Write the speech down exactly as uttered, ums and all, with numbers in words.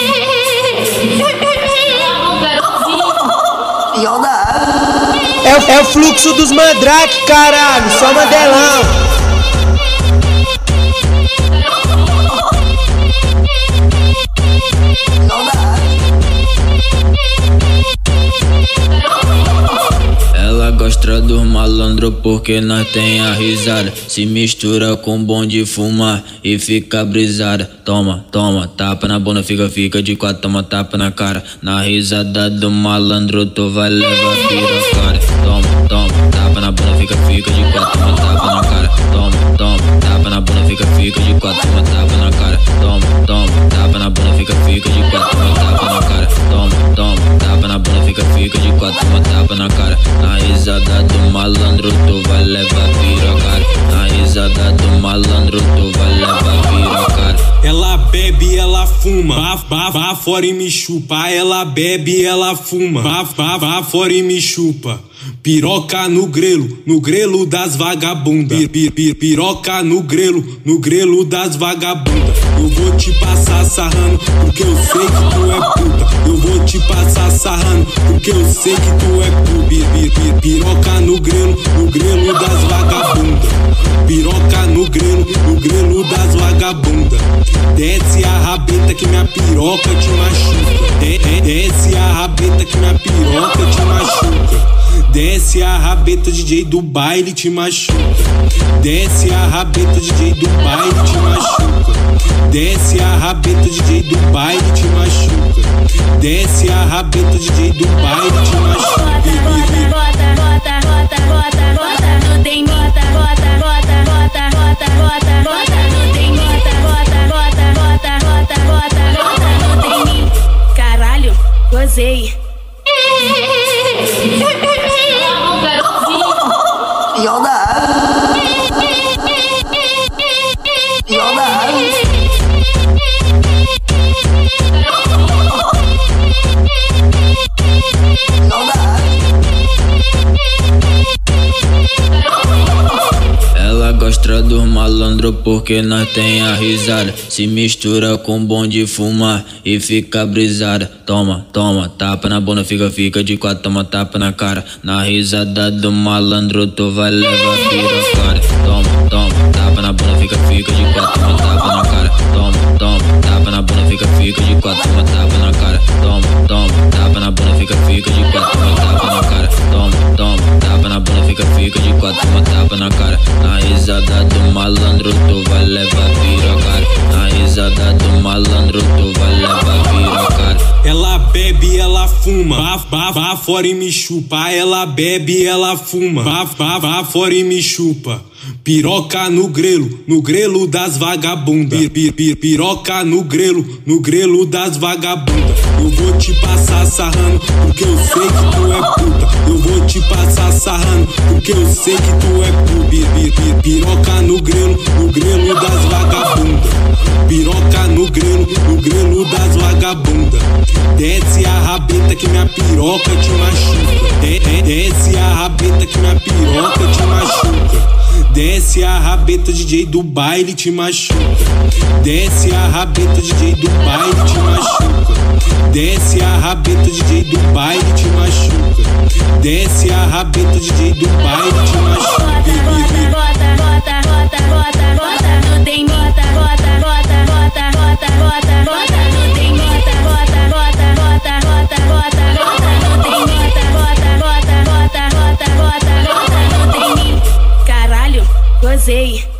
É, é o fluxo dos mandrake, caralho, só mandelão. Ela gosta dos malandro porque nós tem a risada. Se mistura com bom de fumar e fica brisada. Toma, toma, tapa na bunda, fica, fica de quatro, toma tapa na cara. Na risada do malandro tu vai levar pirocada. Toma, toma, tapa na bunda, fica, fica de quatro, toma tapa na cara. Toma, toma, tapa na bunda, fica, fica de quatro, toma tapa na cara. Toma, toma, tapa na bunda, fica, fica de quatro, toma tapa na cara. Toma, toma, tapa na bunda, fica, fica de quatro, toma tapa na cara. Na risada do malandro tu vai levar pirocada. Na risada do malandro tu vai levar pirocada. Ela bebe, ela fuma, vá, vá, vá fora e me chupa. Ela bebe, ela fuma, vá, vá, vá fora e me chupa. Piroca no grelo, no grelo das vagabundas. Pir, pir, pir, piroca no grelo, no grelo das vagabundas. Eu vou te passar sarrando, porque eu sei que tu é puta. Eu vou te passar sarrando, porque eu sei que tu é puta. Pir, pir, pir, piroca no grelo, no grelo das vagabundas. Piroca no grelo, no grelo das vagabundas. Desce a rabeta que minha piroca te machuca. De, de, desce a rabeta que minha piroca te machuca. Desce a rabeta, D J do baile te machuca. Desce a rabeta, D J do baile te machuca. Desce a rabeta, D J do baile te machuca. Desce a rabeta, D J do baile te machuca. Bota, bota, bota, bota, bota, não tem bota, bota, bota, bota, bota, bota, bota, não tem bota, bota, bota, bota, bota, bota, bota, não tem mim. Caralho, gozei. Ela gosta dos malandro porque nós tem a risada. Se mistura com bom de fumar e fica brisada. Toma, toma, tapa na bunda, fica, fica de quatro, toma tapa na cara. Na risada do malandro tu vai levar pirocada. Toma, toma, tapa na bunda, fica, fica de quatro, toma tapa na cara. Toma, toma, tapa na bunda, fica, fica de quatro, toma tapa na cara. Toma, toma, tapa na bunda, fica, fica de quatro, toma tapa na cara. Toma, toma, tapa na bunda, fica, fica de quatro, toma tapa na cara. Na risada do malandro tu vai levar pirocada. Na risada do malandro tu vai levar pirocada. Ela bebe, ela fuma, vá, vá, vá fora e me chupa. Ela bebe, ela fuma, vá, vá, vá fora e me chupa. Piroca no grelo, no grelo das vagabundas. Pir, pir, pir, piroca no grelo, no grelo das vagabundas. Eu vou te passar sarrando, porque eu sei que tu é puta. Eu vou te passar sarrando, porque eu sei que tu é puta. Pir, pir, pir, piroca no grelo, no grelo das vagabundas. Piroca no grelo, no grelo das vagabundas. Desce a rabeta que minha piroca te machuca. De, de, desce a rabeta que minha piroca te machuca. Desce a rabeta, D J do baile te machuca. Desce a rabeta, D J do baile te machuca. Desce a rabeta, D J do baile te machuca. Desce a rabeta, D J do baile te machuca. Bota, bota, bota, bota, bota, não tem bota, bota, bota, bota, bota, bota, bota, não tem bota, bota, bota, bota, bota, bota, bota, não tem bota, bota, bota, bota, bota, bota, bota, não tem mim. Caralho, gozei.